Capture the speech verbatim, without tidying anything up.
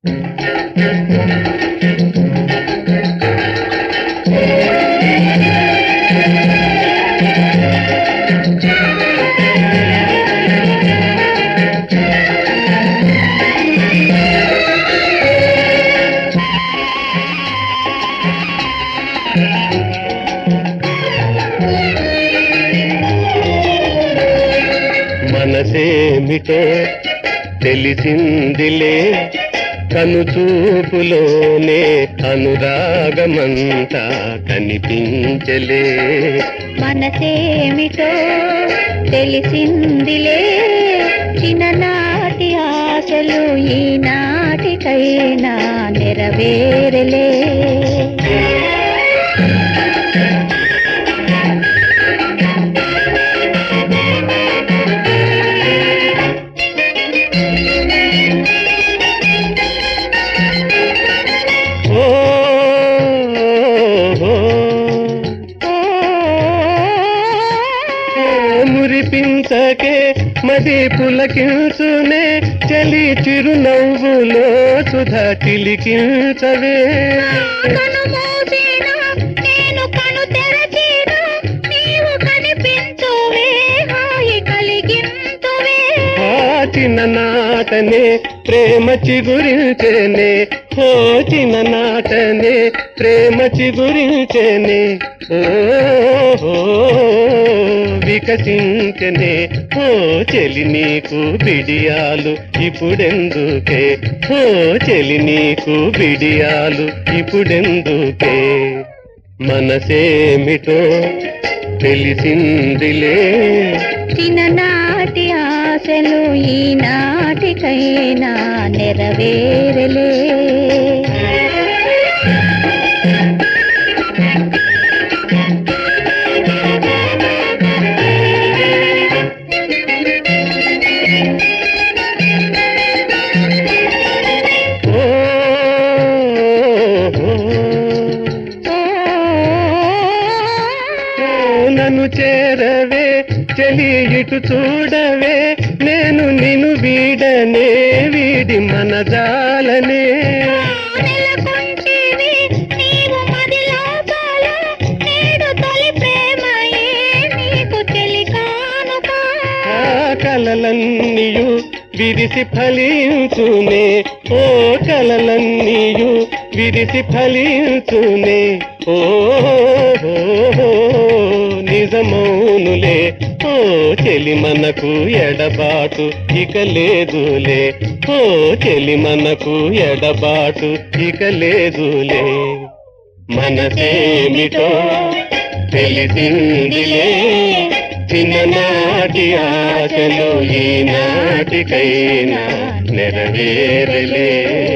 మనసేమిటో తెలిసిందిలే, కనుచూపులోనే అనురాగమంతా కనిపించలే. మనసేమిటో తెలిసిందిలే, చిన్ననాటి ఆశలు ఈనాటికైనా నెరవేరలే. మురిపించకే మది పులకించునే, చలి చిరునవ్వులో సుధా చిలికించవే. నేను కను తెరచినా నీవు కనిపించువే, హాయి కలిగించువే. ఆ చిన్ననాటనే ప్రేమ చిగురించేనే, ఓ చిన్ననాటనే ప్రేమ చిగురించేనే. ఓ వికసించనే ఓ చెలి నీకు బిడియాలు ఇప్పుడెందుకే, ఓ చెలి నీకు బిడియాలు ఇప్పుడెందుకే. మనసేమిటో తెలిసిందిలే, చిన్ననాటి ఆశలు ఈనాటికైనా నెరవేరలే. నన్ను చేరవే చెలి ఇటు చూడవే, నేను నిన్ను వీడనే వీడి మనజాలనే. కలలన్నీయు విరిసి ఫలించునే, ఓ కలలన్నీయు విరిసి ఫలించునే. ఓ నిజమౌనులే ఓ చెలి మనకు ఎడబాటు ఇక లేదులే, ఓ చెలి మనకు ఎడబాటు ఇక లేదులే. మనసేమిటో తెలిసిందిలే, చిన్ననాటి ఆశలు ఈనాటికైనా నెరవేరలే.